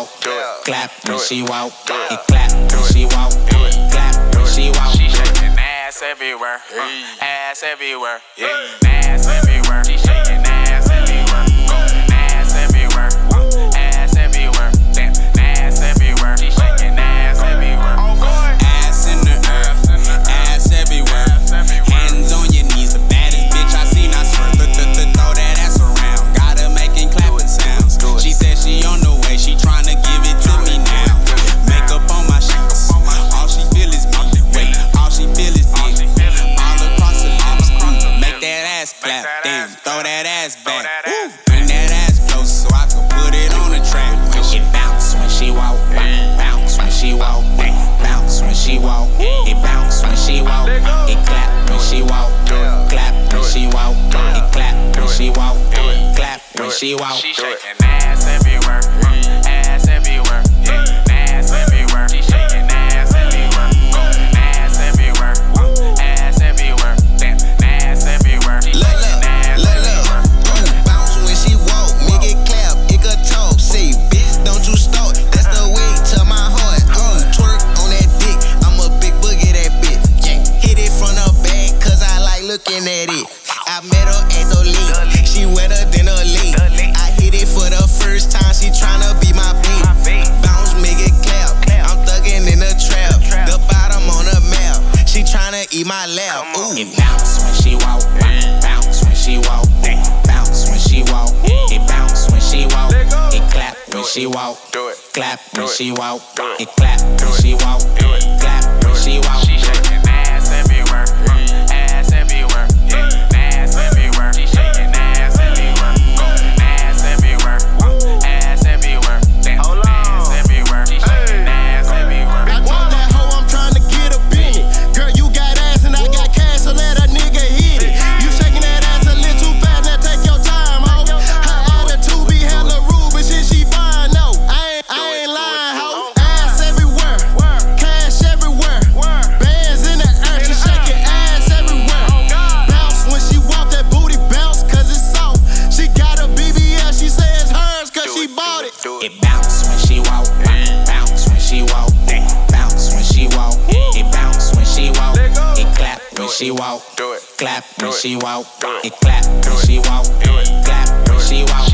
walk, clap when she walk, it clap when she walk, clap when she walk. She shaking ass everywhere, ass everywhere, ass everywhere. She shaking ass everywhere, ass everywhere, ass everywhere, ass everywhere. She shaking ass everywhere, ass in the air, ass everywhere. Hands on your knees, the baddest bitch I seen. I swear, throw that ass around. Got her making clapping sounds. She said she on the way, she tryna give it to me now. Makeup on my sheets, all she feel is me. Wait, all she feel is me. All across the lips, make that ass clap. Damn, throw that ass back. Bring that ass close so I can put it on the track. When she bounce, when she walk, bounce when she walk, bounce when she walk. It bounce when she walk, it clap when she walk, clap when she walk, it clap when she walk, clap when she walk. She shaking ass everywhere, ass everywhere, ass everywhere. She shaking ass everywhere, ass everywhere, ass everywhere, ass everywhere. She shaking ass everywhere. Bounce when she walk, make it clap, it could talk. Say, bitch, don't you start. That's the way to my heart. Twerk on that dick, I'm a big boogie that bitch. Hit it from the back, cause I like looking at it. I met her at the lake, she wetter than a lake. I hit it for the first time, she tryna be my babe. Bounce, make it clap, I'm thuggin' in the trap. The bottom on the map, she tryna eat my lap. Ooh. It bounce when she walk, bounce when she walk, bounce when she walk. It bounce when she walk, it clap when she walk, clap when she walk, it clap when she walk, clap when she walk. She shaking ass everywhere, ass everywhere, ass everywhere. She shaking ass everywhere, ass everywhere, ass everywhere, ass everywhere. She shaking ass everywhere. I told that hoe I'm trying to get up in it. Girl, you got ass and I got cash, so let a nigga hit it. You shaking that ass a little too fast, now take your time, ho. Her attitude be hella rude, but shit she fine, no. I ain't lying, ho. Ass everywhere, cash everywhere, bands in the air, she shaking ass everywhere. Bounce when she walk, that booty bounce, cause it's soft. She got a BBL, she say it's hers, cause she bought it. It bounce when she walk, bounce when she walk, bounce when she walk. It bounce when she walk, it clap when she walk, clap when she walk, it clap when she walk, clap when she walk.